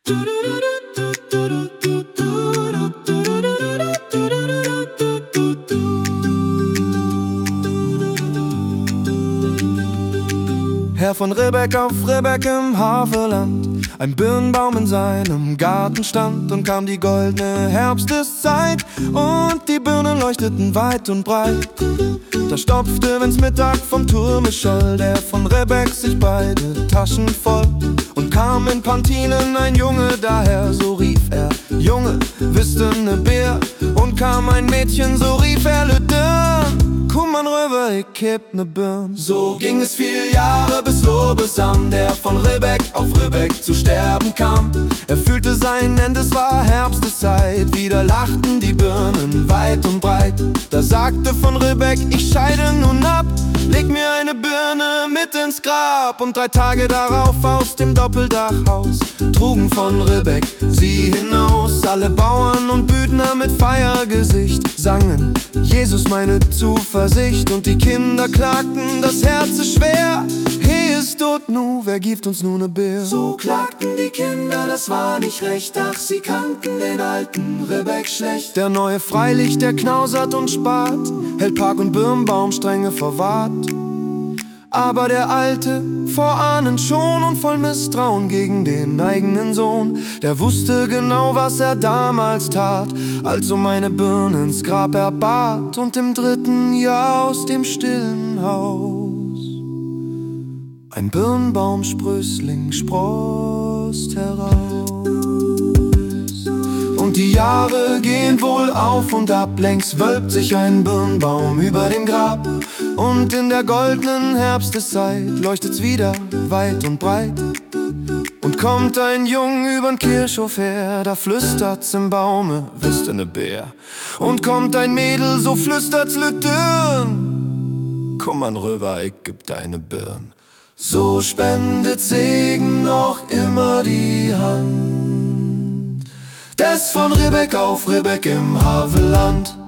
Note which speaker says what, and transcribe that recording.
Speaker 1: Herr von Ribbeck auf Ribbeck im Havelland, ein Birnbaum in seinem Garten stand, und kam die goldene Herbsteszeit, und die Birnen leuchteten weit und breit. Da stopfte, wenn's Mittag vom Turme scholl, der von Ribbeck sich beide Taschen voll, und kam in Pantinen ein Junge daher, so rief er: Junge, bist du ne Bär? Und kam ein Mädchen, so rief er: Le Dörn, komm man rüber, ich heb ne Birn. So ging es 4 Jahre, bis Lobesam, der von Ribbeck auf Ribbeck zu sterben kam. Er fühlte sein Ende, es war Herbsteszeit, wieder lachten die Birnen weit und breit. Da sagte von Ribbeck: ich scheide nun ab, leg mir eine Birne mit ins Grab. Und 3 Tage darauf aus dem Doppeldachhaus trugen von Ribbeck sie hinaus. Alle Bauern und Büdner mit Feiergesicht sangen: Jesus, meine Zuversicht. Und die Kinder klagten: das Herz ist schwer, he ist tot nu, wer gibt uns nun ne Bär? So klagten die Kinder, das war nicht recht, ach, sie kannten den alten Ribbeck schlecht. Der neue freilich, der knausert und spart, hält Park und Birnbaum strenge verwahrt. Aber der Alte, vorahnend schon und voll Misstrauen gegen den eigenen Sohn, der wusste genau, was er damals tat, als um eine Birne ins Grab er bat. Und im 3. Jahr aus dem stillen Haus ein Birnbaumsprössling sproßt heraus. Und die Jahre gehen wohl auf und ab, längs wölbt sich ein Birnbaum über dem Grab. Und in der goldenen Herbsteszeit leuchtet's wieder weit und breit. Und kommt ein Jung übern Kirchhof her, da flüstert's im Baume: bist du ne Bär? Und kommt ein Mädel, so flüstert's: Le Dörn, komm man rüber, ich geb deine Birn. So spendet Segen noch immer die Hand des von Ribbeck auf Ribbeck im Havelland.